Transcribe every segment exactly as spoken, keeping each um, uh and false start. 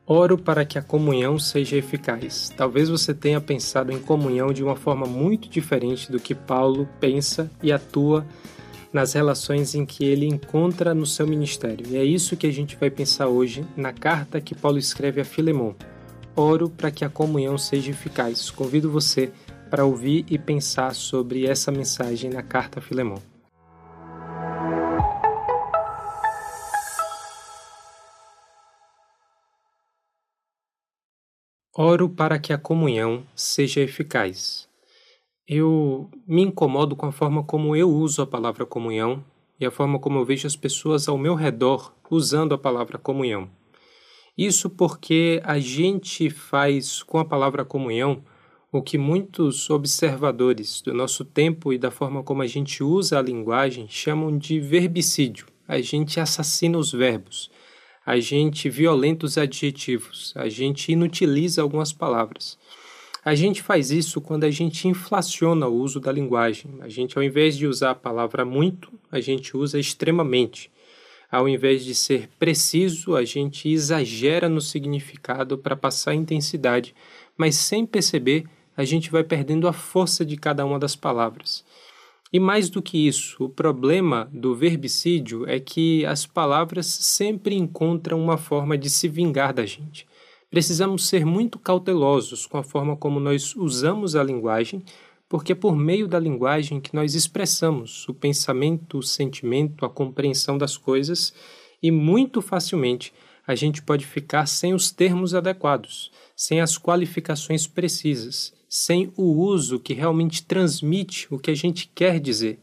Oro para que a comunhão seja eficaz. Talvez você tenha pensado em comunhão de uma forma muito diferente do que Paulo pensa e atua nas relações em que ele encontra no seu ministério. E é isso que a gente vai pensar hoje na carta que Paulo escreve a Filemon. Oro para que a comunhão seja eficaz. Convido você para ouvir e pensar sobre essa mensagem na carta a Filemon. Oro para que a comunhão seja eficaz. Eu me incomodo com a forma como eu uso a palavra comunhão e a forma como eu vejo as pessoas ao meu redor usando a palavra comunhão. Isso porque a gente faz com a palavra comunhão o que muitos observadores do nosso tempo e da forma como a gente usa a linguagem chamam de verbicídio. A gente assassina os verbos. A gente violenta os adjetivos, a gente inutiliza algumas palavras. A gente faz isso quando a gente inflaciona o uso da linguagem. A gente, ao invés de usar a palavra muito, a gente usa extremamente. Ao invés de ser preciso, a gente exagera no significado para passar intensidade, mas sem perceber, a gente vai perdendo a força de cada uma das palavras. E mais do que isso, o problema do verbicídio é que as palavras sempre encontram uma forma de se vingar da gente. Precisamos ser muito cautelosos com a forma como nós usamos a linguagem, porque é por meio da linguagem que nós expressamos o pensamento, o sentimento, a compreensão das coisas e muito facilmente a gente pode ficar sem os termos adequados, sem as qualificações precisas, sem o uso que realmente transmite o que a gente quer dizer.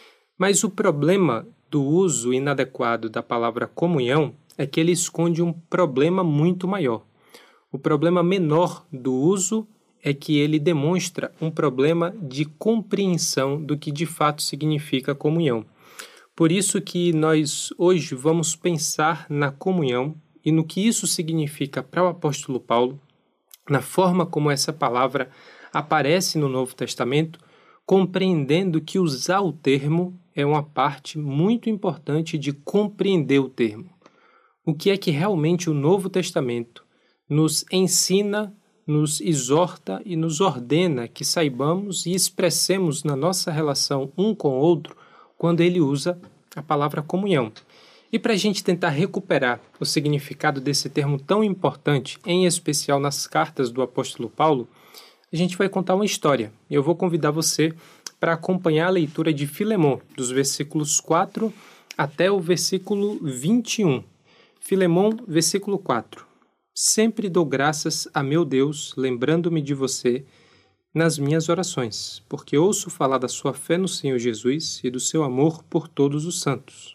Mas o problema do uso inadequado da palavra comunhão é que ele esconde um problema muito maior. O problema menor do uso é que ele demonstra um problema de compreensão do que de fato significa comunhão. Por isso que nós hoje vamos pensar na comunhão e no que isso significa para o apóstolo Paulo, na forma como essa palavra aparece no Novo Testamento, compreendendo que usar o termo é uma parte muito importante de compreender o termo. O que é que realmente o Novo Testamento nos ensina, nos exorta e nos ordena que saibamos e expressemos na nossa relação um com o outro quando ele usa a palavra comunhão. E para a gente tentar recuperar o significado desse termo tão importante, em especial nas cartas do apóstolo Paulo, a gente vai contar uma história. E eu vou convidar você para acompanhar a leitura de Filemon, dos versículos quatro até o versículo vinte e um. Filemon, versículo quatro. Sempre dou graças a meu Deus, lembrando-me de você nas minhas orações, porque ouço falar da sua fé no Senhor Jesus e do seu amor por todos os santos.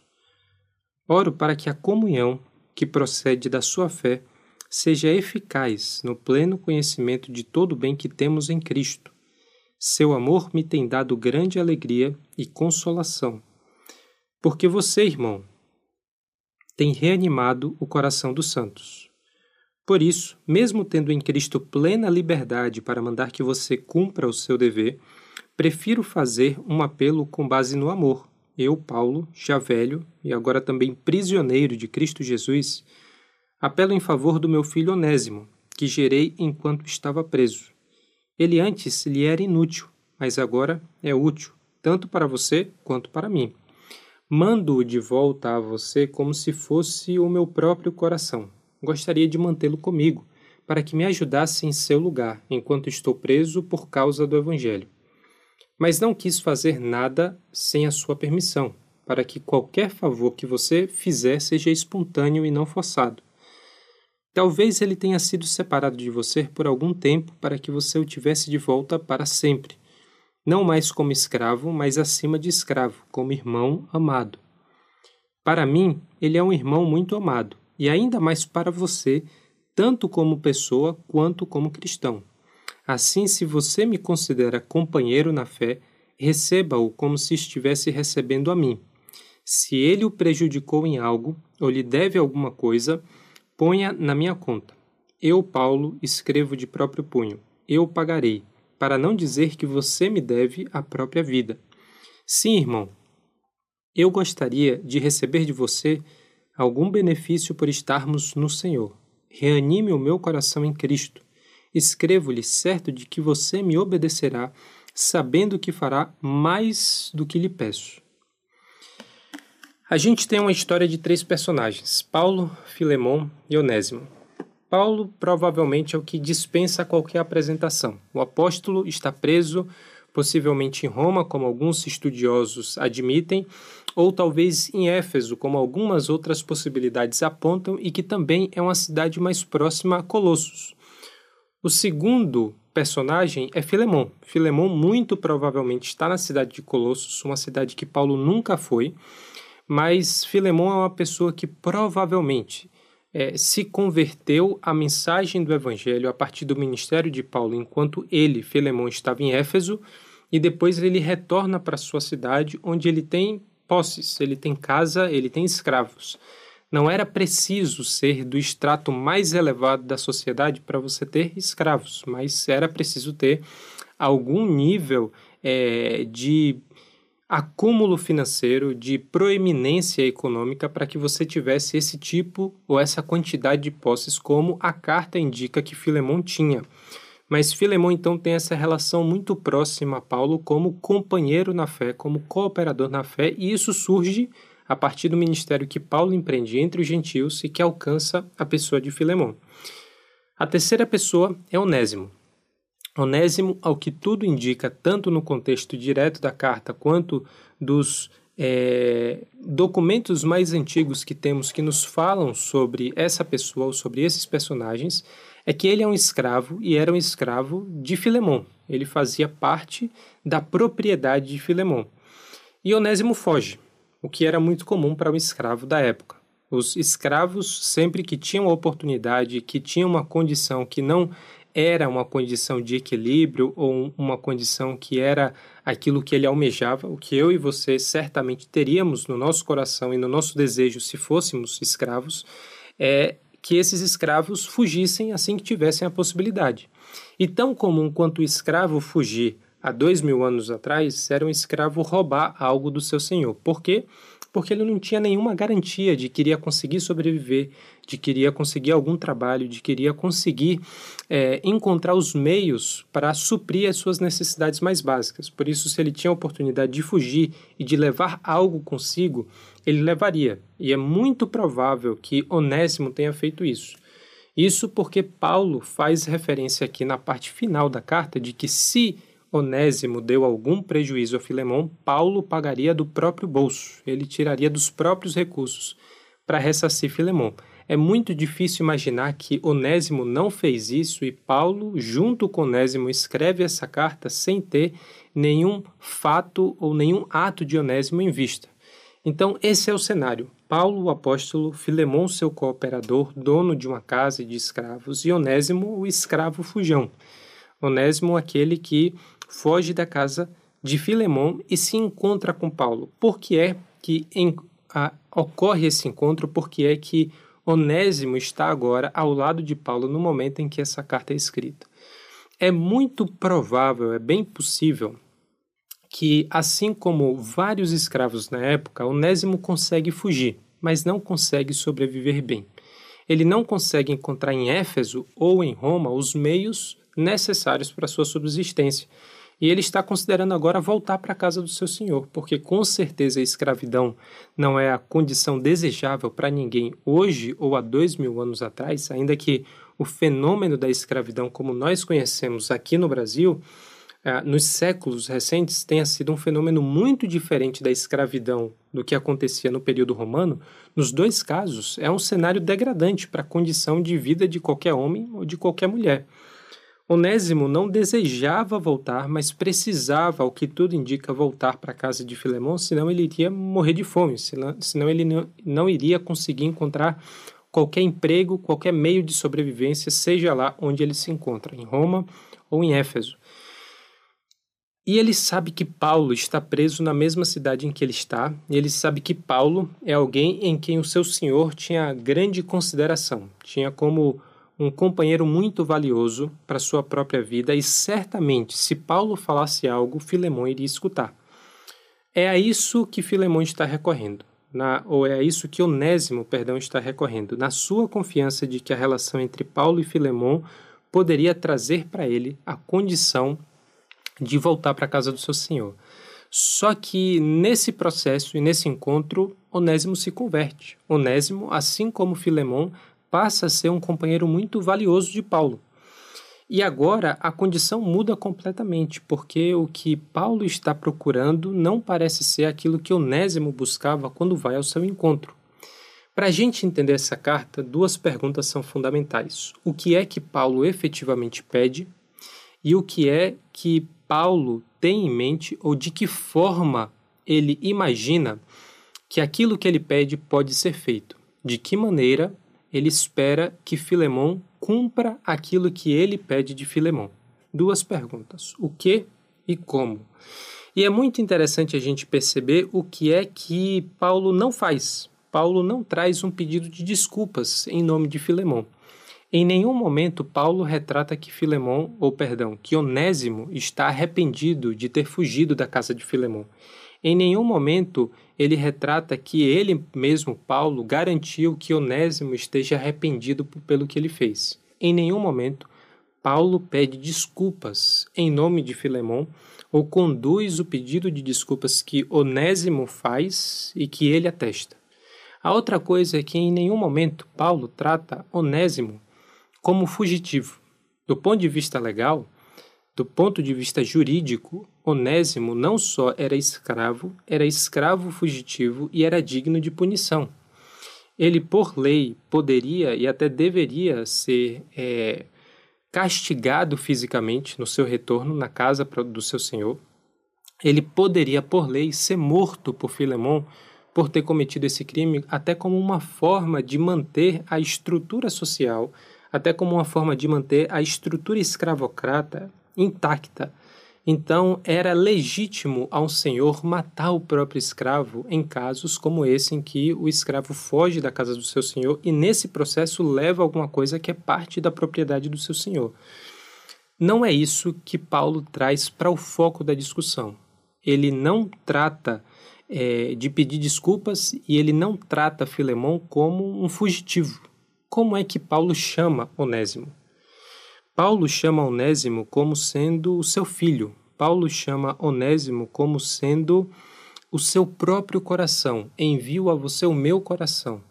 Oro para que a comunhão que procede da sua fé seja eficaz no pleno conhecimento de todo o bem que temos em Cristo. Seu amor me tem dado grande alegria e consolação, porque você, irmão, tem reanimado o coração dos santos. Por isso, mesmo tendo em Cristo plena liberdade para mandar que você cumpra o seu dever, prefiro fazer um apelo com base no amor. Eu, Paulo, já velho e agora também prisioneiro de Cristo Jesus, apelo em favor do meu filho Onésimo, que gerei enquanto estava preso. Ele antes lhe era inútil, mas agora é útil, tanto para você quanto para mim. Mando-o de volta a você como se fosse o meu próprio coração. Gostaria de mantê-lo comigo, para que me ajudasse em seu lugar, enquanto estou preso por causa do Evangelho. Mas não quis fazer nada sem a sua permissão, para que qualquer favor que você fizer seja espontâneo e não forçado. Talvez ele tenha sido separado de você por algum tempo para que você o tivesse de volta para sempre, não mais como escravo, mas acima de escravo, como irmão amado. Para mim, ele é um irmão muito amado, e ainda mais para você, tanto como pessoa quanto como cristão. Assim, se você me considera companheiro na fé, receba-o como se estivesse recebendo a mim. Se ele o prejudicou em algo, ou lhe deve alguma coisa, ponha na minha conta. Eu, Paulo, escrevo de próprio punho. Eu pagarei, para não dizer que você me deve a própria vida. Sim, irmão, eu gostaria de receber de você algum benefício por estarmos no Senhor. reanime o meu coração em Cristo. Escrevo-lhe certo de que você me obedecerá, sabendo que fará mais do que lhe peço. A gente tem uma história de três personagens, Paulo, Filemon e Onésimo. Paulo provavelmente é o que dispensa qualquer apresentação. O apóstolo está preso, possivelmente em Roma, como alguns estudiosos admitem, ou talvez em Éfeso, como algumas outras possibilidades apontam, e que também é uma cidade mais próxima a Colossos. O segundo personagem é Filemon. Filemon muito provavelmente está na cidade de Colossos, uma cidade que Paulo nunca foi, mas Filemon é uma pessoa que provavelmente é, se converteu à mensagem do Evangelho a partir do ministério de Paulo, enquanto ele, Filemon, estava em Éfeso, e depois ele retorna para sua cidade, onde ele tem posses, ele tem casa, ele tem escravos. Não era preciso ser do extrato mais elevado da sociedade para você ter escravos, mas era preciso ter algum nível é, de acúmulo financeiro, de proeminência econômica para que você tivesse esse tipo ou essa quantidade de posses, como a carta indica que Filemon tinha. Mas Filemon, então, tem essa relação muito próxima a Paulo como companheiro na fé, como cooperador na fé, e isso surge a partir do ministério que Paulo empreende entre os gentios e que alcança a pessoa de Filemon. A terceira pessoa é Onésimo. Onésimo, ao que tudo indica, tanto no contexto direto da carta quanto dos é, documentos mais antigos que temos que nos falam sobre essa pessoa ou sobre esses personagens, é que ele é um escravo e era um escravo de Filemon. Ele fazia parte da propriedade de Filemon. E Onésimo foge, o que era muito comum para um escravo da época. Os escravos, sempre que tinham a oportunidade, que tinham uma condição que não era uma condição de equilíbrio ou uma condição que era aquilo que ele almejava, o que eu e você certamente teríamos no nosso coração e no nosso desejo se fôssemos escravos, é que esses escravos fugissem assim que tivessem a possibilidade. E tão comum quanto o escravo fugir há dois mil anos atrás, era um escravo roubar algo do seu senhor. Por quê? Porque ele não tinha nenhuma garantia de que iria conseguir sobreviver, de que iria conseguir algum trabalho, de que iria conseguir é, encontrar os meios para suprir as suas necessidades mais básicas. Por isso, se ele tinha a oportunidade de fugir e de levar algo consigo, ele levaria. E é muito provável que Onésimo tenha feito isso. Isso porque Paulo faz referência aqui na parte final da carta de que se Onésimo deu algum prejuízo a Filemon, Paulo pagaria do próprio bolso, ele tiraria dos próprios recursos para ressarcir Filemon. É muito difícil imaginar que Onésimo não fez isso e Paulo, junto com Onésimo, escreve essa carta sem ter nenhum fato ou nenhum ato de Onésimo em vista. Então, esse é o cenário. Paulo, o apóstolo, Filemon, seu cooperador, dono de uma casa de escravos, e Onésimo, o escravo fujão. Onésimo, aquele que foge da casa de Filemon e se encontra com Paulo. Por que é que em, a, ocorre esse encontro? Por que é que Onésimo está agora ao lado de Paulo no momento em que essa carta é escrita? É muito provável, é bem possível, que assim como vários escravos na época, Onésimo consegue fugir, mas não consegue sobreviver bem. Ele não consegue encontrar em Éfeso ou em Roma os meios necessários para a sua subsistência. E ele está considerando agora voltar para a casa do seu senhor, porque com certeza a escravidão não é a condição desejável para ninguém hoje ou há dois mil anos atrás, ainda que o fenômeno da escravidão, como nós conhecemos aqui no Brasil, ah, nos séculos recentes, tenha sido um fenômeno muito diferente da escravidão do que acontecia no período romano. Nos dois casos, é um cenário degradante para a condição de vida de qualquer homem ou de qualquer mulher. Onésimo não desejava voltar, mas precisava, ao que tudo indica, voltar para a casa de Filemon, senão ele iria morrer de fome, senão, senão ele não, não iria conseguir encontrar qualquer emprego, qualquer meio de sobrevivência, seja lá onde ele se encontra, em Roma ou em Éfeso. E ele sabe que Paulo está preso na mesma cidade em que ele está, e ele sabe que Paulo é alguém em quem o seu senhor tinha grande consideração, tinha como um companheiro muito valioso para sua própria vida, e certamente, se Paulo falasse algo, Filemon iria escutar. É a isso que Filemon está recorrendo. na, ou é a isso que Onésimo, perdão, está recorrendo, na sua confiança de que a relação entre Paulo e Filemon poderia trazer para ele a condição de voltar para a casa do seu senhor. Só que nesse processo e nesse encontro, Onésimo se converte. Onésimo, assim como Filemon, passa a ser um companheiro muito valioso de Paulo. E agora a condição muda completamente, porque o que Paulo está procurando não parece ser aquilo que Onésimo buscava quando vai ao seu encontro. Para a gente entender essa carta, duas perguntas são fundamentais. O que é que Paulo efetivamente pede e o que é que Paulo tem em mente ou de que forma ele imagina que aquilo que ele pede pode ser feito. De que maneira ele espera que Filemon cumpra aquilo que ele pede de Filemon. Duas perguntas, o que e como. E é muito interessante a gente perceber o que é que Paulo não faz. Paulo não traz um pedido de desculpas em nome de Filemon. Em nenhum momento Paulo retrata que Filemon, ou perdão, que Onésimo está arrependido de ter fugido da casa de Filemon. Em nenhum momento ele retrata que ele mesmo, Paulo, garantiu que Onésimo esteja arrependido pelo que ele fez. Em nenhum momento Paulo pede desculpas em nome de Filemon ou conduz o pedido de desculpas que Onésimo faz e que ele atesta. A outra coisa é que em nenhum momento Paulo trata Onésimo como fugitivo. Do ponto de vista legal, do ponto de vista jurídico, Onésimo não só era escravo, era escravo fugitivo e era digno de punição. Ele, por lei, poderia e até deveria ser é, castigado fisicamente no seu retorno na casa do seu senhor. Ele poderia, por lei, ser morto por Filemon por ter cometido esse crime, até como uma forma de manter a estrutura social, até como uma forma de manter a estrutura escravocrata intacta. Então, era legítimo ao senhor matar o próprio escravo em casos como esse, em que o escravo foge da casa do seu senhor e, nesse processo, leva alguma coisa que é parte da propriedade do seu senhor. Não é isso que Paulo traz para o foco da discussão. Ele não trata é, de pedir desculpas e ele não trata Filemon como um fugitivo. Como é que Paulo chama Onésimo? Paulo chama Onésimo como sendo o seu filho. Paulo chama Onésimo como sendo o seu próprio coração. Envio a você o meu coração.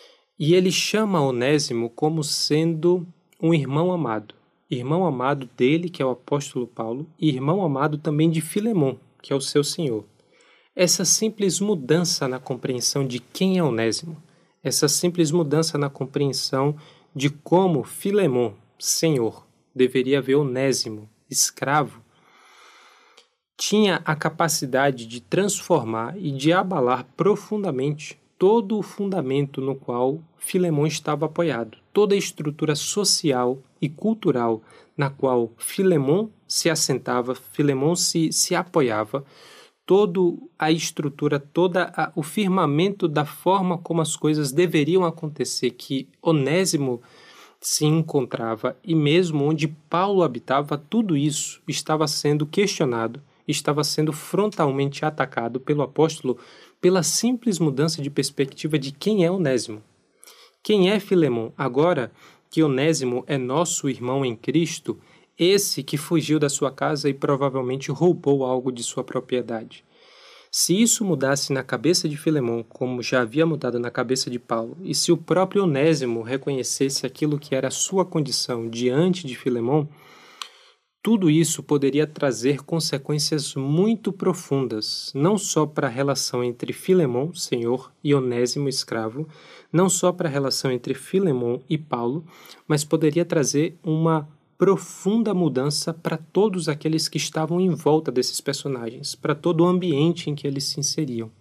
E ele chama Onésimo como sendo um irmão amado. Irmão amado dele, que é o apóstolo Paulo, e irmão amado também de Filemon, que é o seu senhor. Essa simples mudança na compreensão de quem é Onésimo, essa simples mudança na compreensão de como Filemon, senhor, deveria ver Onésimo, escravo, tinha a capacidade de transformar e de abalar profundamente todo o fundamento no qual Filemon estava apoiado, toda a estrutura social e cultural na qual Filemon se assentava, Filemon se, se apoiava, toda a estrutura, todo o firmamento da forma como as coisas deveriam acontecer, que Onésimo se encontrava e mesmo onde Paulo habitava, tudo isso estava sendo questionado, estava sendo frontalmente atacado pelo apóstolo pela simples mudança de perspectiva de quem é Onésimo. Quem é Filemon? Agora que Onésimo é nosso irmão em Cristo, esse que fugiu da sua casa e provavelmente roubou algo de sua propriedade. Se isso mudasse na cabeça de Filemon, como já havia mudado na cabeça de Paulo, e se o próprio Onésimo reconhecesse aquilo que era a sua condição diante de Filemon, tudo isso poderia trazer consequências muito profundas, não só para a relação entre Filemon, senhor, e Onésimo, escravo, não só para a relação entre Filemon e Paulo, mas poderia trazer uma profunda mudança para todos aqueles que estavam em volta desses personagens, para todo o ambiente em que eles se inseriam.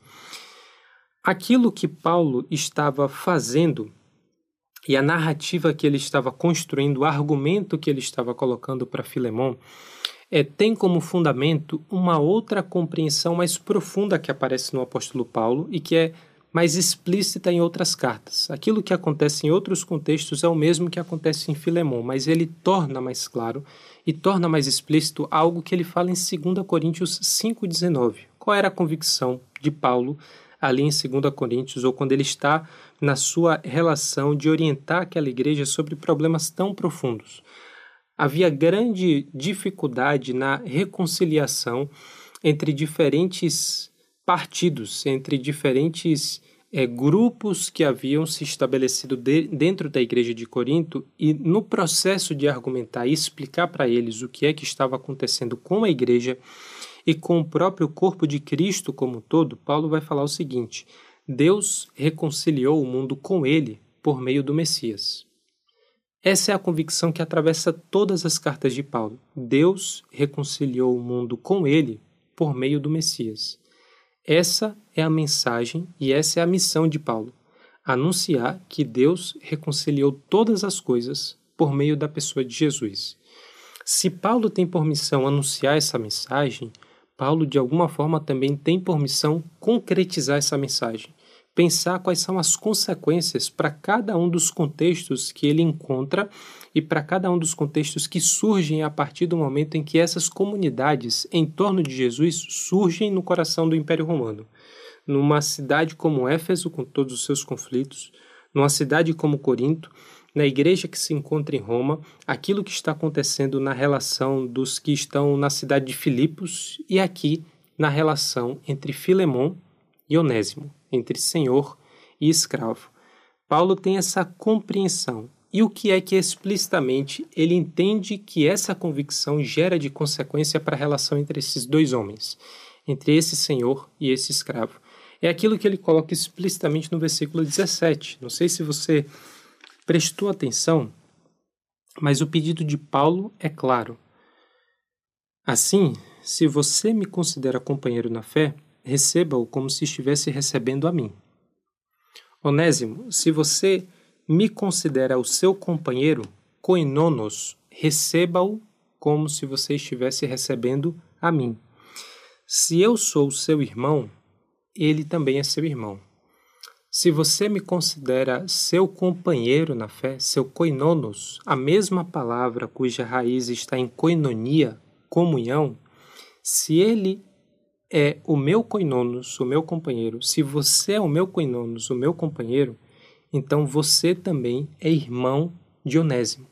Aquilo que Paulo estava fazendo e a narrativa que ele estava construindo, o argumento que ele estava colocando para Filemon, é, tem como fundamento uma outra compreensão mais profunda que aparece no apóstolo Paulo e que é mais explícita em outras cartas. Aquilo que acontece em outros contextos é o mesmo que acontece em Filemon, mas ele torna mais claro e torna mais explícito algo que ele fala em dois Coríntios cinco, dezenove. Qual era a convicção de Paulo ali em segunda Coríntios, ou quando ele está na sua relação de orientar aquela igreja sobre problemas tão profundos. Havia grande dificuldade na reconciliação entre diferentes partidos, entre diferentes é, grupos que haviam se estabelecido de, dentro da igreja de Corinto, e no processo de argumentar e explicar para eles o que é que estava acontecendo com a igreja e com o próprio corpo de Cristo como um todo, Paulo vai falar o seguinte: Deus reconciliou o mundo com ele por meio do Messias. Essa é a convicção que atravessa todas as cartas de Paulo. Deus reconciliou o mundo com ele por meio do Messias. Essa é a mensagem e essa é a missão de Paulo: anunciar que Deus reconciliou todas as coisas por meio da pessoa de Jesus. Se Paulo tem por missão anunciar essa mensagem, Paulo de alguma forma também tem por missão concretizar essa mensagem, pensar quais são as consequências para cada um dos contextos que ele encontra e para cada um dos contextos que surgem a partir do momento em que essas comunidades em torno de Jesus surgem no coração do Império Romano. Numa cidade como Éfeso, com todos os seus conflitos, numa cidade como Corinto, na igreja que se encontra em Roma, aquilo que está acontecendo na relação dos que estão na cidade de Filipos e aqui na relação entre Filemon e Onésimo, entre senhor e escravo. Paulo tem essa compreensão. E o que é que explicitamente ele entende que essa convicção gera de consequência para a relação entre esses dois homens, entre esse senhor e esse escravo? É aquilo que ele coloca explicitamente no versículo dezessete. Não sei se você prestou atenção, mas o pedido de Paulo é claro. Assim, se você me considera companheiro na fé, receba-o como se estivesse recebendo a mim. Onésimo, se você me considera o seu companheiro, koinonos, receba-o como se você estivesse recebendo a mim. Se eu sou seu irmão, ele também é seu irmão. Se você me considera seu companheiro na fé, seu koinonos, a mesma palavra cuja raiz está em koinonia, comunhão, se ele é o meu koinonos, o meu companheiro, se você é o meu koinonos, o meu companheiro, então você também é irmão de Onésimo.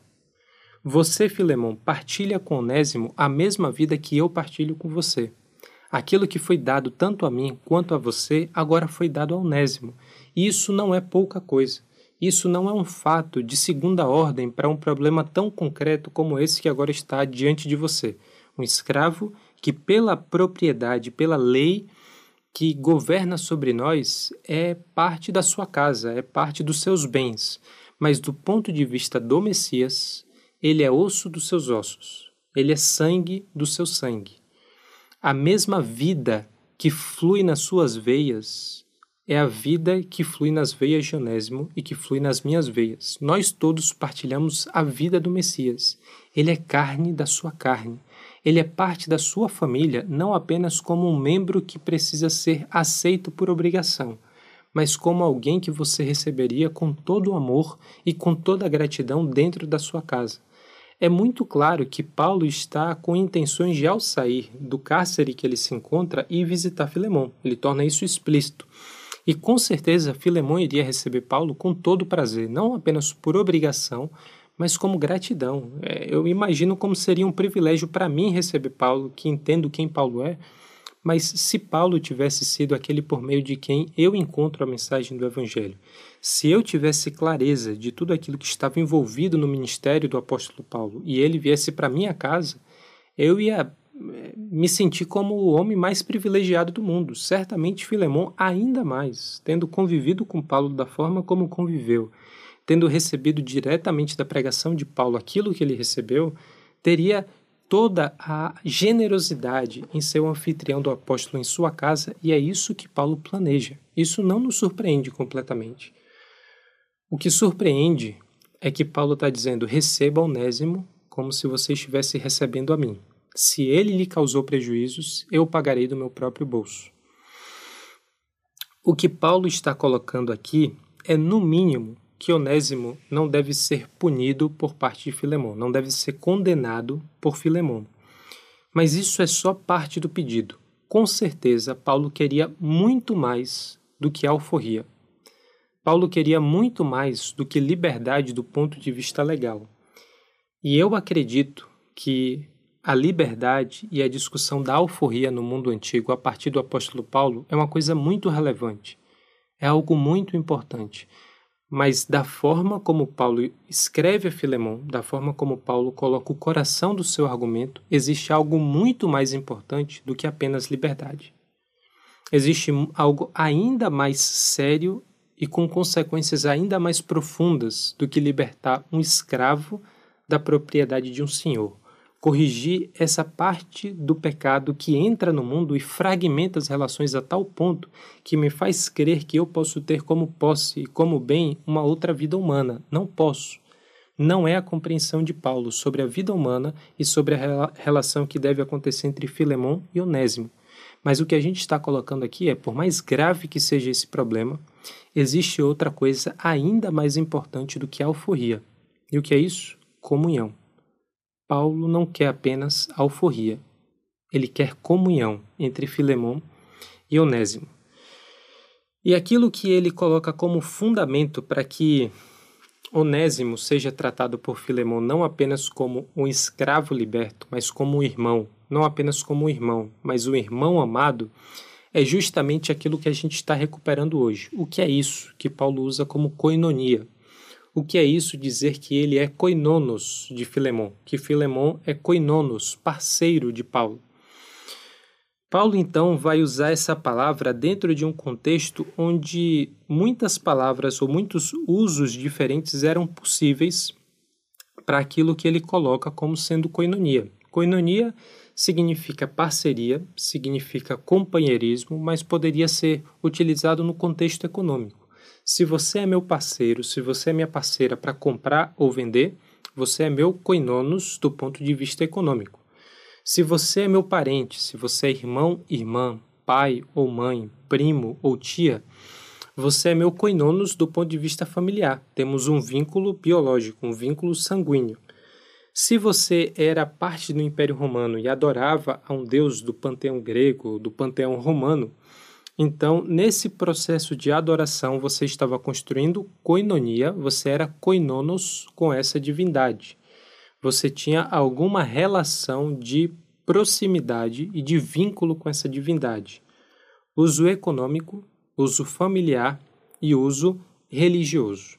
Você, Filemão, partilha com Onésimo a mesma vida que eu partilho com você. Aquilo que foi dado tanto a mim quanto a você, agora foi dado a Onésimo. E isso não é pouca coisa. Isso não é um fato de segunda ordem para um problema tão concreto como esse que agora está diante de você. Um escravo que, pela propriedade, pela lei que governa sobre nós, é parte da sua casa, é parte dos seus bens. Mas do ponto de vista do Messias, ele é osso dos seus ossos. Ele é sangue do seu sangue. A mesma vida que flui nas suas veias é a vida que flui nas veias de Onésimo e que flui nas minhas veias. Nós todos partilhamos a vida do Messias. Ele é carne da sua carne. Ele é parte da sua família, não apenas como um membro que precisa ser aceito por obrigação, mas como alguém que você receberia com todo o amor e com toda a gratidão dentro da sua casa. É muito claro que Paulo está com intenções de, ao sair do cárcere que ele se encontra, ir visitar Filemão. Ele torna isso explícito. E com certeza Filemão iria receber Paulo com todo prazer, não apenas por obrigação, mas como gratidão. É, eu imagino como seria um privilégio para mim receber Paulo, que entendo quem Paulo é, mas se Paulo tivesse sido aquele por meio de quem eu encontro a mensagem do Evangelho, se eu tivesse clareza de tudo aquilo que estava envolvido no ministério do apóstolo Paulo e ele viesse para minha casa, eu ia me sentir como o homem mais privilegiado do mundo. Certamente Filemão ainda mais, tendo convivido com Paulo da forma como conviveu, tendo recebido diretamente da pregação de Paulo aquilo que ele recebeu, teria toda a generosidade em ser o anfitrião do apóstolo em sua casa, e é isso que Paulo planeja. Isso não nos surpreende completamente. O que surpreende é que Paulo está dizendo: receba Onésimo como se você estivesse recebendo a mim. Se ele lhe causou prejuízos, eu pagarei do meu próprio bolso. O que Paulo está colocando aqui é, no mínimo, que Onésimo não deve ser punido por parte de Filemão, não deve ser condenado por Filemão. Mas isso é só parte do pedido. Com certeza, Paulo queria muito mais do que alforria. Paulo queria muito mais do que liberdade do ponto de vista legal. E eu acredito que a liberdade e a discussão da alforria no mundo antigo, a partir do apóstolo Paulo, é uma coisa muito relevante. É algo muito importante. Mas da forma como Paulo escreve a Filemão, da forma como Paulo coloca o coração do seu argumento, existe algo muito mais importante do que apenas liberdade. Existe algo ainda mais sério e com consequências ainda mais profundas do que libertar um escravo da propriedade de um senhor. Corrigir essa parte do pecado que entra no mundo e fragmenta as relações a tal ponto que me faz crer que eu posso ter como posse e como bem uma outra vida humana. Não posso. Não é a compreensão de Paulo sobre a vida humana e sobre a rela- relação que deve acontecer entre Filemão e Onésimo. Mas o que a gente está colocando aqui é, por mais grave que seja esse problema, existe outra coisa ainda mais importante do que a alforria. E o que é isso? Comunhão. Paulo não quer apenas alforria, ele quer comunhão entre Filemão e Onésimo. E aquilo que ele coloca como fundamento para que Onésimo seja tratado por Filemão não apenas como um escravo liberto, mas como um irmão, não apenas como um irmão, mas um irmão amado, é justamente aquilo que a gente está recuperando hoje. O que é isso que Paulo usa como koinonia? O que é isso dizer que ele é koinonos de Filemão, que Filemão é koinonos, parceiro de Paulo? Paulo, então, vai usar essa palavra dentro de um contexto onde muitas palavras ou muitos usos diferentes eram possíveis para aquilo que ele coloca como sendo koinonia. Koinonia significa parceria, significa companheirismo, mas poderia ser utilizado no contexto econômico. Se você é meu parceiro, se você é minha parceira para comprar ou vender, você é meu koinonos do ponto de vista econômico. Se você é meu parente, se você é irmão, irmã, pai ou mãe, primo ou tia, você é meu koinonos do ponto de vista familiar. Temos um vínculo biológico, um vínculo sanguíneo. Se você era parte do Império Romano e adorava a um deus do panteão grego, do panteão romano, então, nesse processo de adoração, você estava construindo koinonia, você era koinonos com essa divindade. Você tinha alguma relação de proximidade e de vínculo com essa divindade. Uso econômico, uso familiar e uso religioso.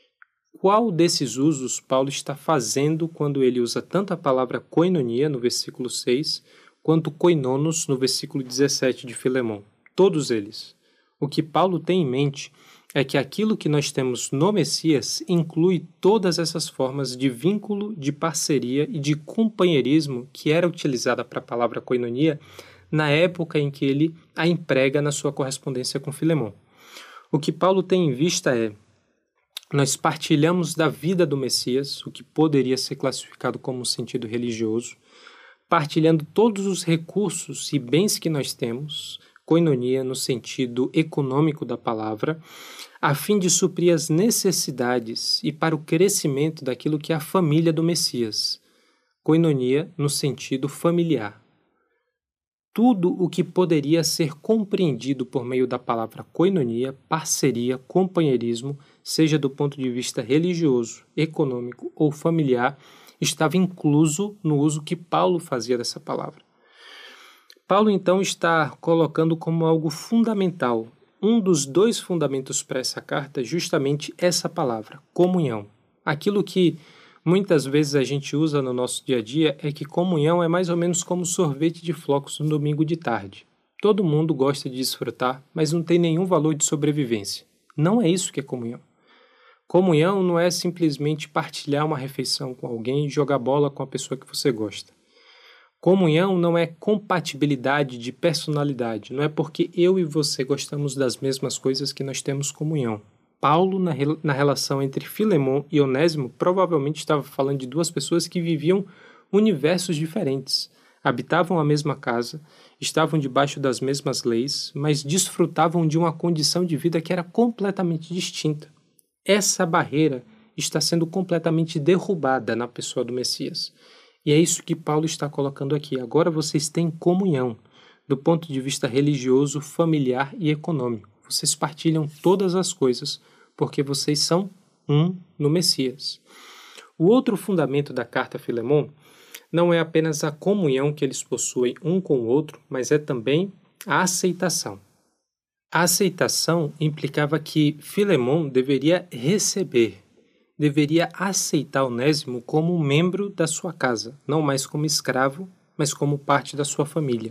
Qual desses usos Paulo está fazendo quando ele usa tanto a palavra koinonia, no versículo seis, quanto koinonos, no versículo dezessete de Filemão? Todos eles. O que Paulo tem em mente é que aquilo que nós temos no Messias inclui todas essas formas de vínculo, de parceria e de companheirismo que era utilizada para a palavra koinonia na época em que ele a emprega na sua correspondência com Filemão. O que Paulo tem em vista é: nós partilhamos da vida do Messias, o que poderia ser classificado como um sentido religioso, partilhando todos os recursos e bens que nós temos, koinonia no sentido econômico da palavra, a fim de suprir as necessidades e para o crescimento daquilo que é a família do Messias. Koinonia no sentido familiar. Tudo o que poderia ser compreendido por meio da palavra koinonia, parceria, companheirismo, seja do ponto de vista religioso, econômico ou familiar, estava incluso no uso que Paulo fazia dessa palavra. Paulo, então, está colocando como algo fundamental, um dos dois fundamentos para essa carta, justamente essa palavra, comunhão. Aquilo que muitas vezes a gente usa no nosso dia a dia é que comunhão é mais ou menos como sorvete de flocos no domingo de tarde. Todo mundo gosta de desfrutar, mas não tem nenhum valor de sobrevivência. Não é isso que é comunhão. Comunhão não é simplesmente partilhar uma refeição com alguém e jogar bola com a pessoa que você gosta. Comunhão não é compatibilidade de personalidade, não é porque eu e você gostamos das mesmas coisas que nós temos comunhão. Paulo, na, na relação entre Filemão e Onésimo, provavelmente estava falando de duas pessoas que viviam universos diferentes, habitavam a mesma casa, estavam debaixo das mesmas leis, mas desfrutavam de uma condição de vida que era completamente distinta. Essa barreira está sendo completamente derrubada na pessoa do Messias. E é isso que Paulo está colocando aqui. Agora vocês têm comunhão, do ponto de vista religioso, familiar e econômico. vocês partilham todas as coisas, porque vocês são um no Messias. O outro fundamento da carta a Filemon não é apenas a comunhão que eles possuem um com o outro, mas é também a aceitação. A aceitação implicava que Filemon deveria receber, deveria aceitar Onésimo como um membro da sua casa, não mais como escravo, mas como parte da sua família.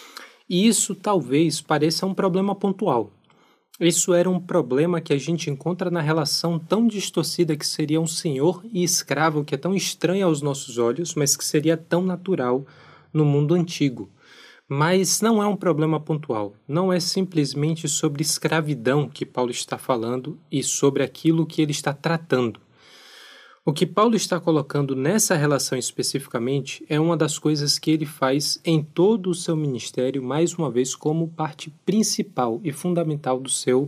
E isso talvez pareça um problema pontual. Isso era um problema que a gente encontra na relação tão distorcida que seria um senhor e escravo, que é tão estranha aos nossos olhos, mas que seria tão natural no mundo antigo. Mas não é um problema pontual, não é simplesmente sobre escravidão que Paulo está falando e sobre aquilo que ele está tratando. O que Paulo está colocando nessa relação especificamente é uma das coisas que ele faz em todo o seu ministério, mais uma vez como parte principal e fundamental do seu,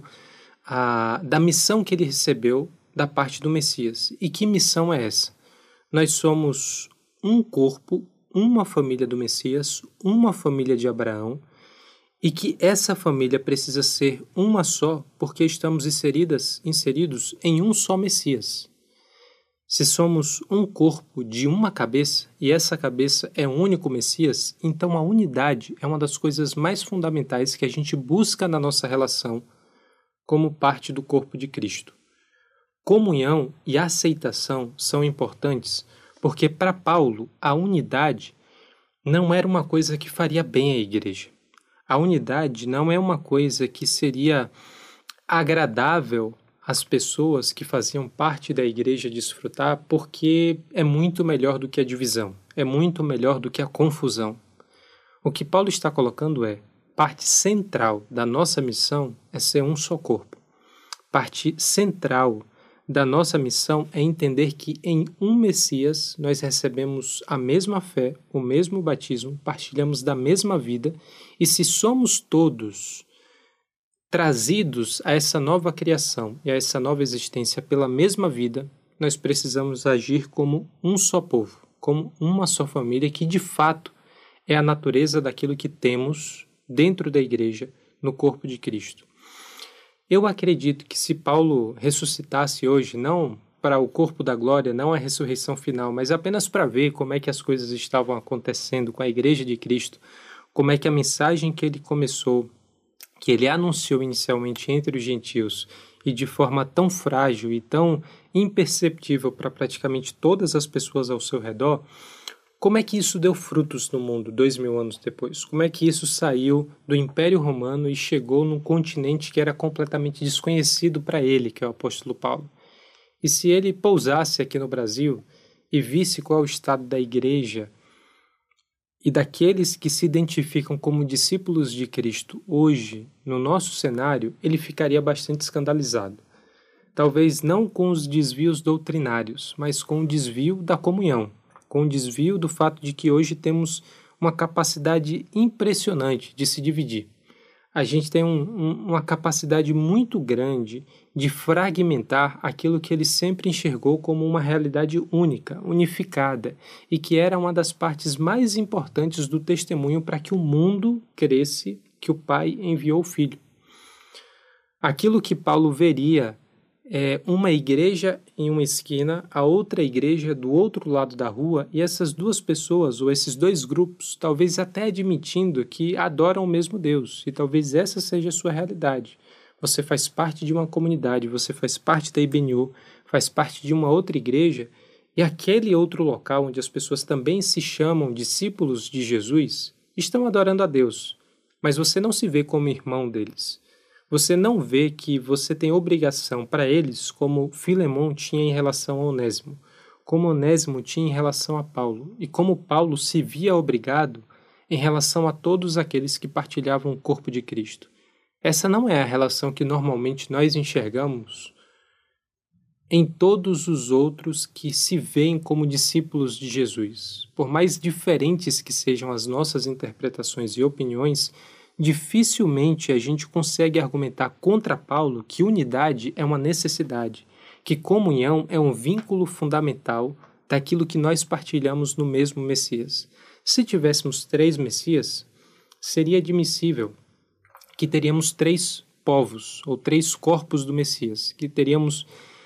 a, da missão que ele recebeu da parte do Messias. E que missão é essa? Nós somos um corpo, uma família do Messias, uma família de Abraão, e que essa família precisa ser uma só porque estamos inseridas, inseridos em um só Messias. Se somos um corpo de uma cabeça, e essa cabeça é um único Messias, então a unidade é uma das coisas mais fundamentais que a gente busca na nossa relação como parte do corpo de Cristo. Comunhão e aceitação são importantes porque, para Paulo, a unidade não era uma coisa que faria bem à igreja. A unidade não é uma coisa que seria agradável as pessoas que faziam parte da igreja desfrutar, porque é muito melhor do que a divisão, é muito melhor do que a confusão. O que Paulo está colocando é, parte central da nossa missão é ser um só corpo. Parte central da nossa missão é entender que em um Messias nós recebemos a mesma fé, o mesmo batismo, partilhamos da mesma vida, e se somos todos trazidos a essa nova criação e a essa nova existência pela mesma vida, nós precisamos agir como um só povo, como uma só família, que de fato é a natureza daquilo que temos dentro da igreja, no corpo de Cristo. Eu acredito que se Paulo ressuscitasse hoje, não para o corpo da glória, não a ressurreição final, mas apenas para ver como é que as coisas estavam acontecendo com a igreja de Cristo, como é que a mensagem que ele começou, que ele anunciou inicialmente entre os gentios e de forma tão frágil e tão imperceptível para praticamente todas as pessoas ao seu redor, como é que isso deu frutos no mundo dois mil anos depois? Como é que isso saiu do Império Romano e chegou num continente que era completamente desconhecido para ele, que é o apóstolo Paulo? E se ele pousasse aqui no Brasil e visse qual é o estado da igreja e daqueles que se identificam como discípulos de Cristo hoje, no nosso cenário, ele ficaria bastante escandalizado. Talvez não com os desvios doutrinários, mas com o desvio da comunhão, com o desvio do fato de que hoje temos uma capacidade impressionante de se dividir. A gente tem um, um, uma capacidade muito grande de fragmentar aquilo que ele sempre enxergou como uma realidade única, unificada, e que era uma das partes mais importantes do testemunho para que o mundo cresce, que o Pai enviou o Filho. Aquilo que Paulo veria é uma igreja em uma esquina, a outra igreja do outro lado da rua, e essas duas pessoas, ou esses dois grupos, talvez até admitindo que adoram o mesmo Deus, e talvez essa seja a sua realidade. Você faz parte de uma comunidade, você faz parte da I B N U, faz parte de uma outra igreja, e aquele outro local onde as pessoas também se chamam discípulos de Jesus, estão adorando a Deus, mas você não se vê como irmão deles. Você não vê que você tem obrigação para eles como Filemon tinha em relação a Onésimo, como Onésimo tinha em relação a Paulo, e como Paulo se via obrigado em relação a todos aqueles que partilhavam o corpo de Cristo. Essa não é a relação que normalmente nós enxergamos em todos os outros que se veem como discípulos de Jesus. Por mais diferentes que sejam as nossas interpretações e opiniões, dificilmente a gente consegue argumentar contra Paulo que unidade é uma necessidade, que comunhão é um vínculo fundamental daquilo que nós partilhamos no mesmo Messias. Se tivéssemos três Messias, seria admissível que teríamos três povos, ou três corpos do Messias, que teríamos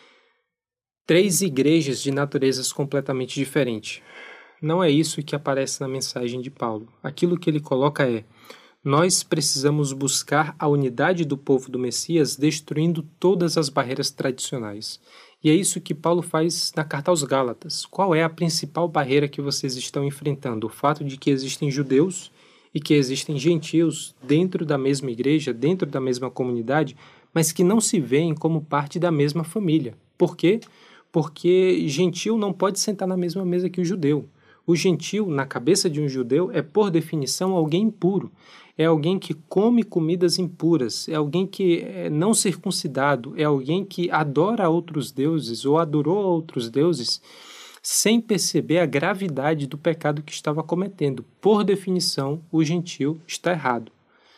três igrejas de naturezas completamente diferentes. Não é isso que aparece na mensagem de Paulo. Aquilo que ele coloca é: nós precisamos buscar a unidade do povo do Messias, destruindo todas as barreiras tradicionais. E é isso que Paulo faz na carta aos Gálatas. Qual é a principal barreira que vocês estão enfrentando? O fato de que existem judeus e que existem gentios dentro da mesma igreja, dentro da mesma comunidade, mas que não se veem como parte da mesma família. Por quê? Porque gentio não pode sentar na mesma mesa que o judeu. O gentio, na cabeça de um judeu, é, por definição, alguém impuro. É alguém que come comidas impuras, é alguém que é não circuncidado, é alguém que adora outros deuses ou adorou outros deuses sem perceber a gravidade do pecado que estava cometendo. Por definição, o gentio está errado.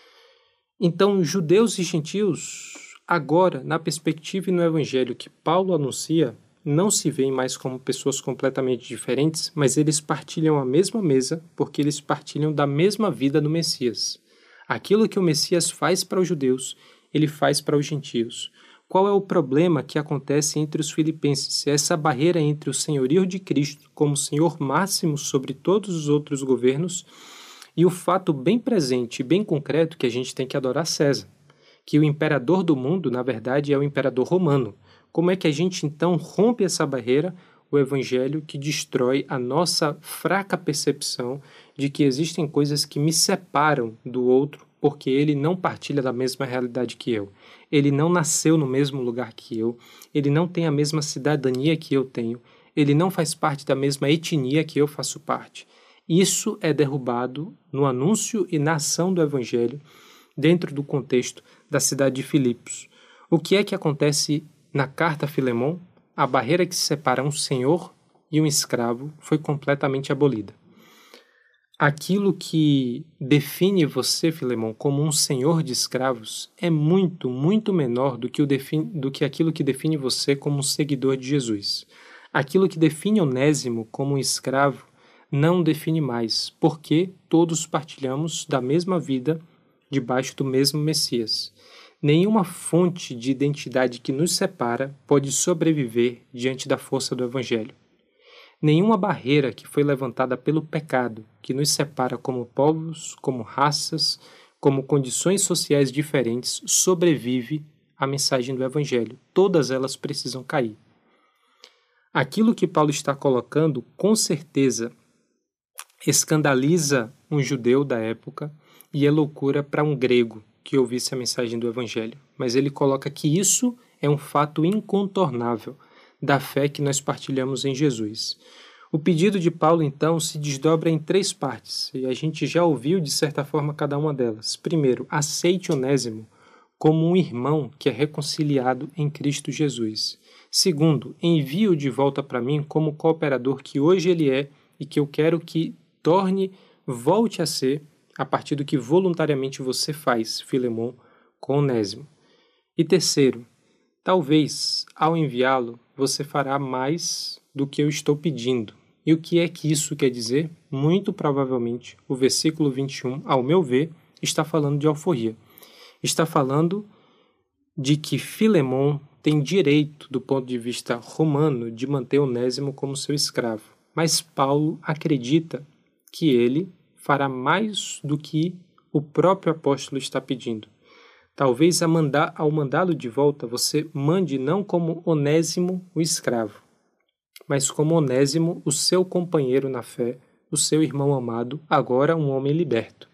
Então, judeus e gentios, agora, na perspectiva e no evangelho que Paulo anuncia, não se veem mais como pessoas completamente diferentes, mas eles partilham a mesma mesa porque eles partilham da mesma vida do Messias. Aquilo que o Messias faz para os judeus, ele faz para os gentios. Qual é o problema que acontece entre os filipenses? Essa barreira entre o senhorio de Cristo como Senhor máximo sobre todos os outros governos e o fato bem presente e bem concreto que a gente tem que adorar César, que o imperador do mundo, na verdade, é o imperador romano. Como é que a gente, então, rompe essa barreira? O Evangelho que destrói a nossa fraca percepção de que existem coisas que me separam do outro porque ele não partilha da mesma realidade que eu. Ele não nasceu no mesmo lugar que eu. Ele não tem a mesma cidadania que eu tenho. Ele não faz parte da mesma etnia que eu faço parte. Isso é derrubado no anúncio e na ação do Evangelho dentro do contexto da cidade de Filipos. O que é que acontece na carta a Filemon? A barreira que separa um senhor e um escravo foi completamente abolida. Aquilo que define você, Filemon, como um senhor de escravos é muito, muito menor do que, o define, do que aquilo que define você como um seguidor de Jesus. Aquilo que define Onésimo como um escravo não define mais, porque todos partilhamos da mesma vida debaixo do mesmo Messias. Nenhuma fonte de identidade que nos separa pode sobreviver diante da força do Evangelho. Nenhuma barreira que foi levantada pelo pecado, que nos separa como povos, como raças, como condições sociais diferentes, sobrevive à mensagem do Evangelho. Todas elas precisam cair. Aquilo que Paulo está colocando, com certeza, escandaliza um judeu da época e é loucura para um grego que ouvisse a mensagem do Evangelho. Mas ele coloca que isso é um fato incontornável da fé que nós partilhamos em Jesus. O pedido de Paulo, então, se desdobra em três partes, e a gente já ouviu, de certa forma, cada uma delas. Primeiro, aceite Onésimo como um irmão que é reconciliado em Cristo Jesus. Segundo, envie-o de volta para mim como cooperador que hoje ele é e que eu quero que torne, volte a ser, a partir do que voluntariamente você faz, Filemon, com Onésimo. E terceiro, talvez, ao enviá-lo, você fará mais do que eu estou pedindo. E o que é que isso quer dizer? Muito provavelmente, o versículo vinte e um, ao meu ver, está falando de alforria. Está falando de que Filemon tem direito, do ponto de vista romano, de manter Onésimo como seu escravo. Mas Paulo acredita que ele fará mais do que o próprio apóstolo está pedindo. Talvez ao mandar, ao mandá-lo de volta, você mande não como Onésimo, o escravo, mas como Onésimo, o seu companheiro na fé, o seu irmão amado, agora um homem liberto.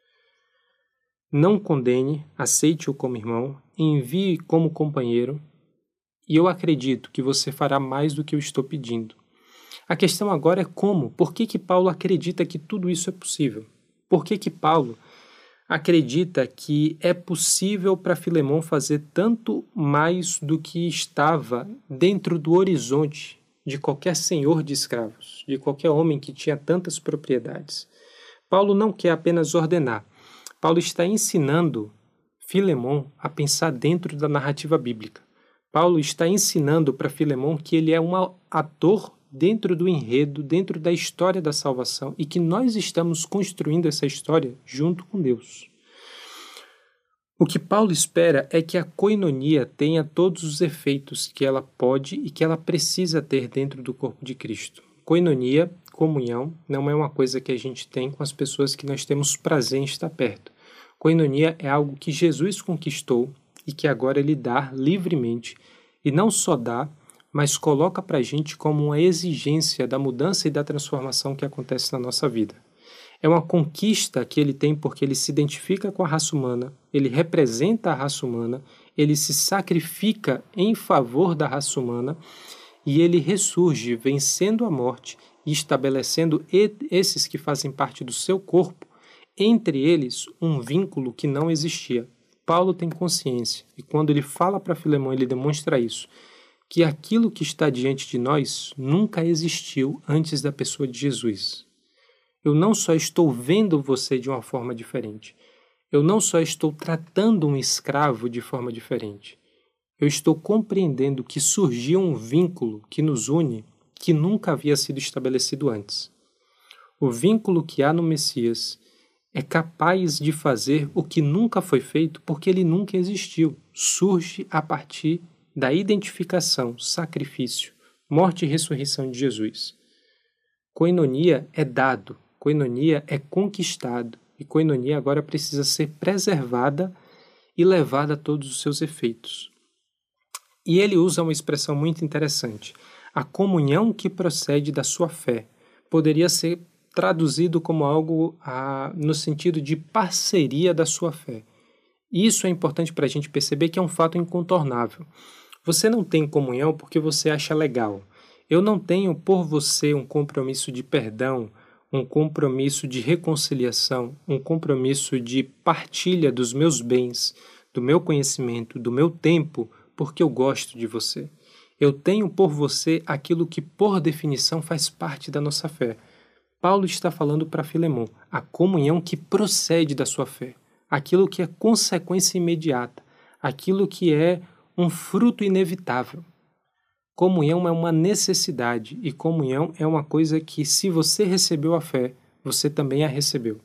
Não condene, aceite-o como irmão, envie como companheiro, e eu acredito que você fará mais do que eu estou pedindo. A questão agora é como, por que que Paulo acredita que tudo isso é possível? Por que que Paulo acredita que é possível para Filemon fazer tanto mais do que estava dentro do horizonte de qualquer senhor de escravos, de qualquer homem que tinha tantas propriedades? Paulo não quer apenas ordenar. Paulo está ensinando Filemon a pensar dentro da narrativa bíblica. Paulo está ensinando para Filemon que ele é um ator dentro do enredo, dentro da história da salvação, e que nós estamos construindo essa história junto com Deus. O que Paulo espera é que a koinonia tenha todos os efeitos que ela pode e que ela precisa ter dentro do corpo de Cristo. Koinonia, comunhão, não é uma coisa que a gente tem com as pessoas que nós temos prazer em estar perto. Koinonia é algo que Jesus conquistou e que agora ele dá livremente, e não só dá, mas coloca para a gente como uma exigência da mudança e da transformação que acontece na nossa vida. É uma conquista que ele tem porque ele se identifica com a raça humana, ele representa a raça humana, ele se sacrifica em favor da raça humana e ele ressurge vencendo a morte e estabelecendo esses que fazem parte do seu corpo, entre eles um vínculo que não existia. Paulo tem consciência e quando ele fala para Filemão, ele demonstra isso, que aquilo que está diante de nós nunca existiu antes da pessoa de Jesus. Eu não só estou vendo você de uma forma diferente, eu não só estou tratando um escravo de forma diferente, eu estou compreendendo que surgiu um vínculo que nos une que nunca havia sido estabelecido antes. O vínculo que há no Messias é capaz de fazer o que nunca foi feito porque ele nunca existiu. Surge a partir da identificação, sacrifício, morte e ressurreição de Jesus. Koinonia é dado. Koinonia é conquistado e koinonia agora precisa ser preservada e levada a todos os seus efeitos. E ele usa uma expressão muito interessante. A comunhão que procede da sua fé poderia ser traduzido como algo ah, no sentido de parceria da sua fé. Isso é importante para a gente perceber que é um fato incontornável. Você não tem comunhão porque você acha legal. Eu não tenho por você um compromisso de perdão, um compromisso de reconciliação, um compromisso de partilha dos meus bens, do meu conhecimento, do meu tempo, porque eu gosto de você. Eu tenho por você aquilo que, por definição, faz parte da nossa fé. Paulo está falando para Filemão, a comunhão que procede da sua fé, aquilo que é consequência imediata, aquilo que é um fruto inevitável. Comunhão é uma necessidade e comunhão é uma coisa que, se você recebeu a fé, você também a recebeu.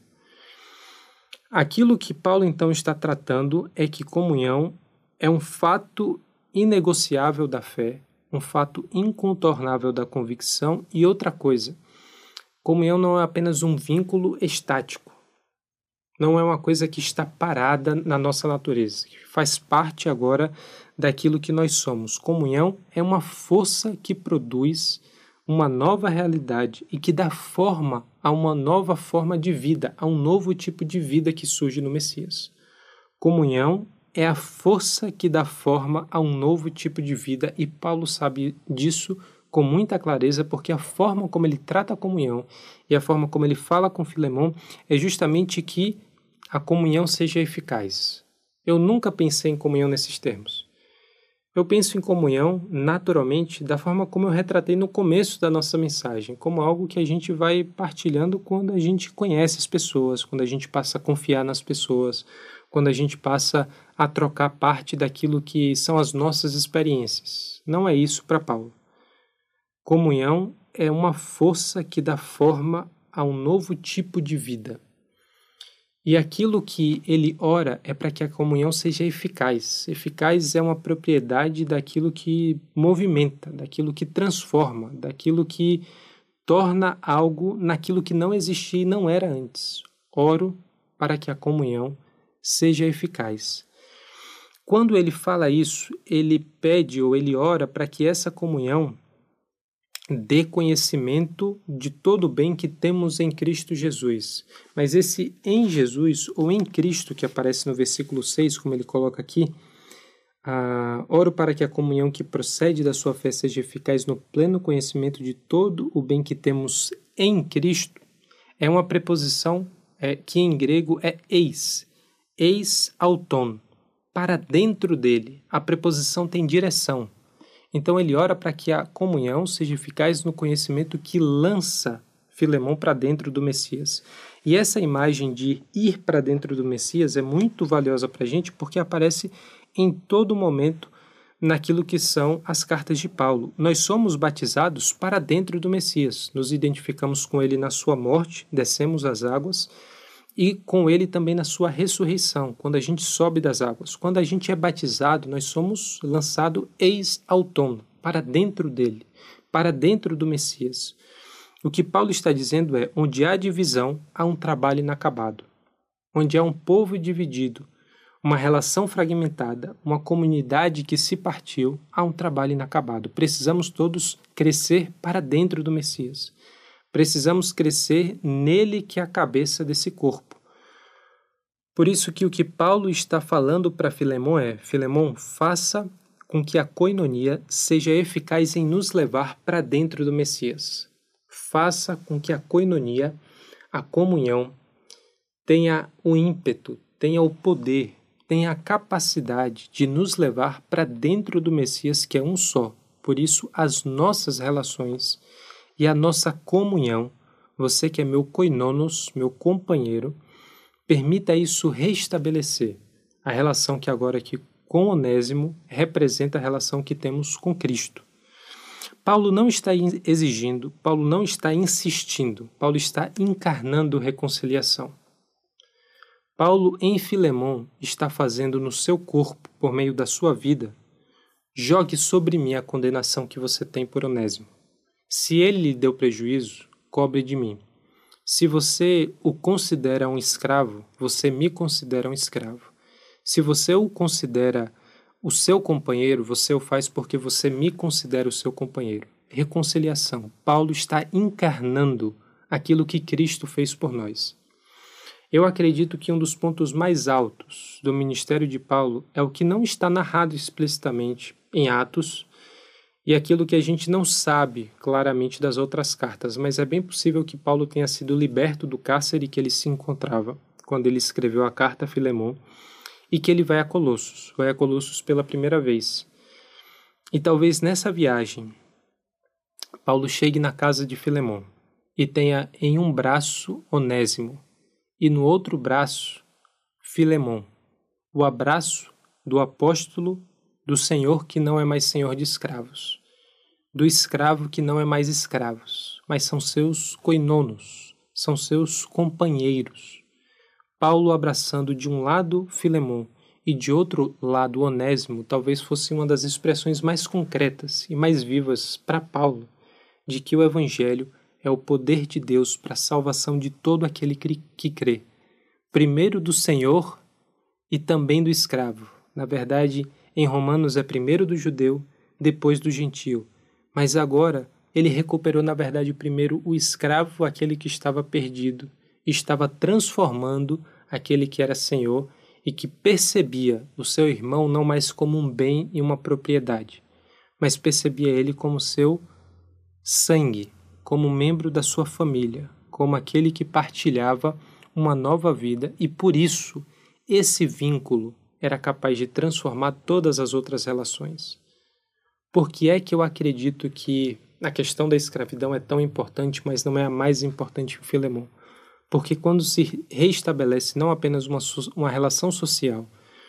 Aquilo que Paulo então está tratando é que comunhão é um fato inegociável da fé, um fato incontornável da convicção e outra coisa. Comunhão não é apenas um vínculo estático, não é uma coisa que está parada na nossa natureza, que faz parte agora daquilo que nós somos. Comunhão é uma força que produz uma nova realidade e que dá forma a uma nova forma de vida, a um novo tipo de vida que surge no Messias. Comunhão é a força que dá forma a um novo tipo de vida e Paulo sabe disso com muita clareza, porque a forma como ele trata a comunhão e a forma como ele fala com Filemão é justamente que a comunhão seja eficaz. Eu nunca pensei em comunhão nesses termos. Eu penso em comunhão, naturalmente, da forma como eu retratei no começo da nossa mensagem, como algo que a gente vai partilhando quando a gente conhece as pessoas, quando a gente passa a confiar nas pessoas, quando a gente passa a trocar parte daquilo que são as nossas experiências. Não é isso para Paulo. Comunhão é uma força que dá forma a um novo tipo de vida. E aquilo que ele ora é para que a comunhão seja eficaz. Eficaz é uma propriedade daquilo que movimenta, daquilo que transforma, daquilo que torna algo naquilo que não existia e não era antes. Oro para que a comunhão seja eficaz. Quando ele fala isso, ele pede ou ele ora para que essa comunhão dê conhecimento de todo o bem que temos em Cristo Jesus. Mas esse em Jesus, ou em Cristo, que aparece no versículo seis, como ele coloca aqui, ah, oro para que a comunhão que procede da sua fé seja eficaz no pleno conhecimento de todo o bem que temos em Cristo, é uma preposição é, que em grego é eis, eis auton, para dentro dele. A preposição tem direção. Então ele ora para que a comunhão seja eficaz no conhecimento que lança Filemão para dentro do Messias. E essa imagem de ir para dentro do Messias é muito valiosa para a gente porque aparece em todo momento naquilo que são as cartas de Paulo. Nós somos batizados para dentro do Messias, nos identificamos com ele na sua morte, descemos as águas e com ele também na sua ressurreição, quando a gente sobe das águas. Quando a gente é batizado, nós somos lançados ex autônomo, para dentro dele, para dentro do Messias. O que Paulo está dizendo é, onde há divisão, há um trabalho inacabado. Onde há um povo dividido, uma relação fragmentada, uma comunidade que se partiu, há um trabalho inacabado. Precisamos todos crescer para dentro do Messias. Precisamos crescer nele que é a cabeça desse corpo. Por isso que o que Paulo está falando para Filemon é, Filemon, faça com que a koinonia seja eficaz em nos levar para dentro do Messias. Faça com que a koinonia, a comunhão, tenha o ímpeto, tenha o poder, tenha a capacidade de nos levar para dentro do Messias, que é um só. Por isso, as nossas relações e a nossa comunhão, você que é meu koinonos, meu companheiro, permita isso restabelecer a relação que agora aqui com Onésimo representa a relação que temos com Cristo. Paulo não está exigindo, Paulo não está insistindo, Paulo está encarnando reconciliação. Paulo, em Filemon, está fazendo no seu corpo, por meio da sua vida, jogue sobre mim a condenação que você tem por Onésimo. Se ele lhe deu prejuízo, cobre de mim. Se você o considera um escravo, você me considera um escravo. Se você o considera o seu companheiro, você o faz porque você me considera o seu companheiro. Reconciliação. Paulo está encarnando aquilo que Cristo fez por nós. Eu acredito que um dos pontos mais altos do ministério de Paulo é o que não está narrado explicitamente em Atos, e aquilo que a gente não sabe claramente das outras cartas, mas é bem possível que Paulo tenha sido liberto do cárcere que ele se encontrava quando ele escreveu a carta a Filemon, e que ele vai a Colossos, vai a Colossos pela primeira vez. E talvez nessa viagem, Paulo chegue na casa de Filemon e tenha em um braço Onésimo e no outro braço Filemon, o abraço do apóstolo do Senhor que não é mais senhor de escravos, do escravo que não é mais escravos, mas são seus koinonos, são seus companheiros. Paulo abraçando de um lado Filemon e de outro lado Onésimo talvez fosse uma das expressões mais concretas e mais vivas para Paulo de que o Evangelho é o poder de Deus para a salvação de todo aquele que crê, primeiro do Senhor e também do escravo. Na verdade, em Romanos é primeiro do judeu, depois do gentio. Mas agora ele recuperou, na verdade, primeiro o escravo, aquele que estava perdido, e estava transformando aquele que era senhor e que percebia o seu irmão não mais como um bem e uma propriedade, mas percebia ele como seu sangue, como membro da sua família, como aquele que partilhava uma nova vida, e por isso esse vínculo era capaz de transformar todas as outras relações. Por que é que eu acredito que a questão da escravidão é tão importante, mas não é a mais importante em Filemon? Porque quando se reestabelece não apenas uma, uma relação social,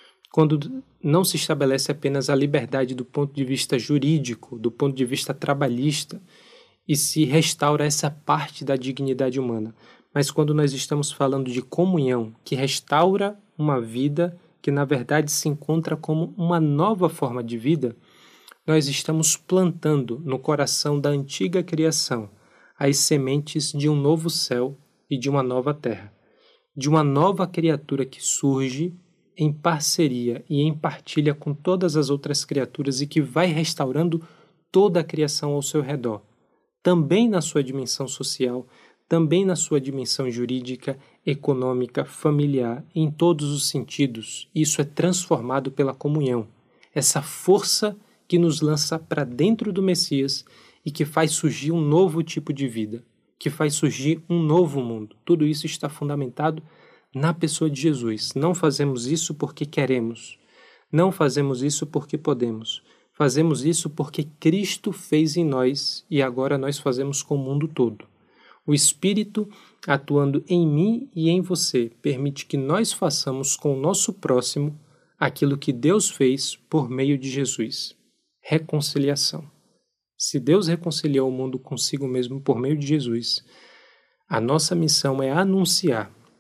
quando não se estabelece apenas a liberdade do ponto de vista jurídico, do ponto de vista trabalhista, e se restaura essa parte da dignidade humana, mas quando nós estamos falando de comunhão, que restaura uma vida que na verdade se encontra como uma nova forma de vida, nós estamos plantando no coração da antiga criação as sementes de um novo céu e de uma nova terra, de uma nova criatura que surge em parceria e em partilha com todas as outras criaturas e que vai restaurando toda a criação ao seu redor, também na sua dimensão social, também na sua dimensão jurídica, econômica, familiar, em todos os sentidos. Isso é transformado pela comunhão, essa força que nos lança para dentro do Messias e que faz surgir um novo tipo de vida, que faz surgir um novo mundo. Tudo isso está fundamentado na pessoa de Jesus. Não fazemos isso porque queremos, não fazemos isso porque podemos, fazemos isso porque Cristo fez em nós e agora nós fazemos com o mundo todo. O Espírito, atuando em mim e em você, permite que nós façamos com o nosso próximo aquilo que Deus fez por meio de Jesus. Reconciliação. Se Deus reconciliou o mundo consigo mesmo por meio de Jesus, a nossa missão é anunciar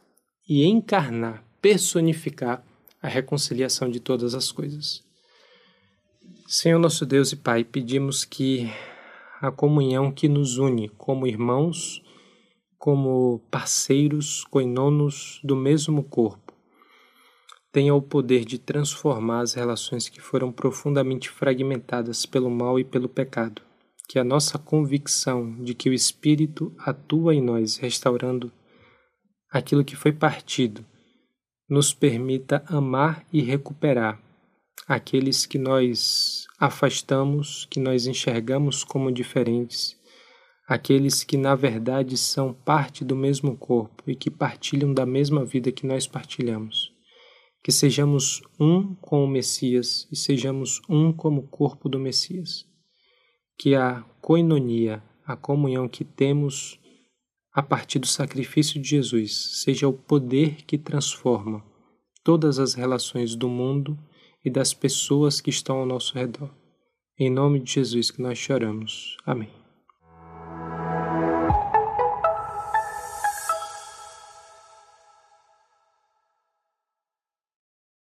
e encarnar, personificar a reconciliação de todas as coisas. Senhor nosso Deus e Pai, pedimos que a comunhão que nos une como irmãos, como parceiros, coinonos do mesmo corpo, tenha o poder de transformar as relações que foram profundamente fragmentadas pelo mal e pelo pecado. Que a nossa convicção de que o Espírito atua em nós, restaurando aquilo que foi partido, nos permita amar e recuperar aqueles que nós afastamos, que nós enxergamos como diferentes, aqueles que na verdade são parte do mesmo corpo e que partilham da mesma vida que nós partilhamos. Que sejamos um com o Messias e sejamos um como o corpo do Messias. Que a koinonia, a comunhão que temos a partir do sacrifício de Jesus, seja o poder que transforma todas as relações do mundo e das pessoas que estão ao nosso redor. Em nome de Jesus que nós choramos. Amém.